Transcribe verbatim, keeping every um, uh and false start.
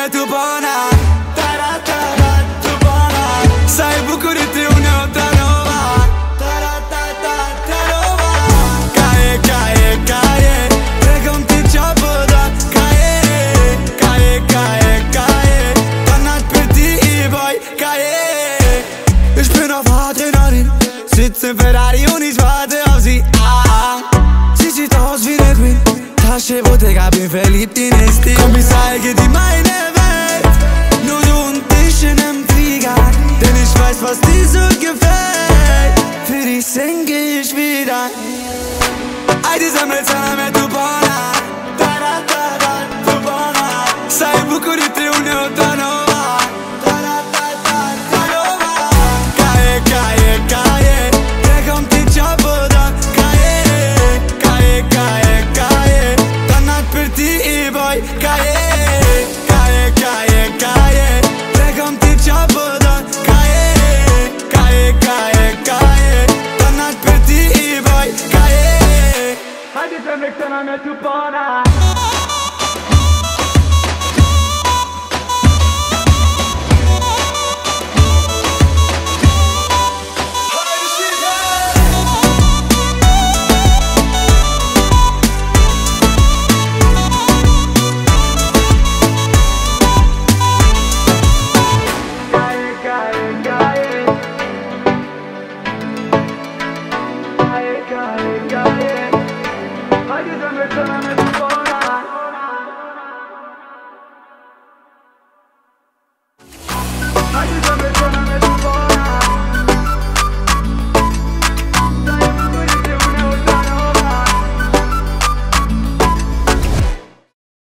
me tu bona. Ta-ra-ta-ra, tu bona. Sai bucurit une otra nova. Ta-ra-ta-ta, nova. Caie, caie, caie. Pregăti ce-apă, dar caie. Caie, caie, caie. Danach per die boy, caie. Ich bin auf Adrenalin. Sitze im Ferrari und ich warte auf sie. Ah, sie sieht aus wie ne Queen. Tasche, Bottega, bin verliebt in ihr Stil. Komm, ich zeige dir meine Welt. Nur du und ich in nem Flieger. Denn ich weiß, was dir so gefällt. Für dich singe ich wieder. Ai di zammelzana me tu bona. Ta-ra-ta-ra, tu bona. Sai bucurit une otra nova. Ta-ra-ta-ta, nova. Caie, caie, caie. Pregăti ce-apă, dar caie. Caie, caie, caie. Danach per die boy, caie. Caie, caie, caie. Pregăti ce-apă, dar caie. Caie, caie, caie. Danach per die boy, caie. Haide să mixăm me tu bona. I just remember telling me to go on.